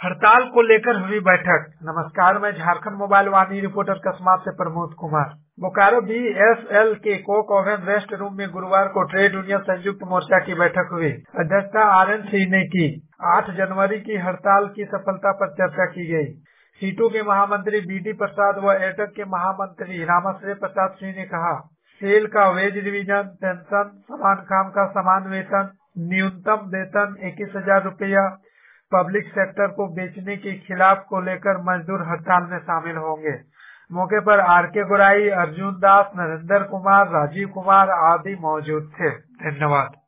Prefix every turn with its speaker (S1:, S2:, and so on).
S1: हड़ताल को लेकर हुई बैठक। नमस्कार, मैं झारखंड मोबाइल वाणी रिपोर्टर कस्मात से प्रमोद कुमार। बोकारो बीएसएल के कोक ओवन रेस्ट रूम में गुरुवार को ट्रेड यूनियन संयुक्त मोर्चा की बैठक हुई। अध्यक्षता आरएन सिंह ने की। 8 जनवरी की हड़ताल की सफलता पर चर्चा की गई। सीटू के महामंत्री बीडी प्रसाद व एटक के महामंत्री रामाश्रय प्रसाद सिंह ने कहा, सेल का वेज डिवीजन, पेंशन, समान काम का समान वेतन, न्यूनतम वेतन 21,000 रुपया, पब्लिक सेक्टर को बेचने के खिलाफ को लेकर मजदूर हड़ताल में शामिल होंगे। मौके पर आरके गोराई, अर्जुन दास, नरेंद्र कुमार, राजीव कुमार आदि मौजूद थे। धन्यवाद।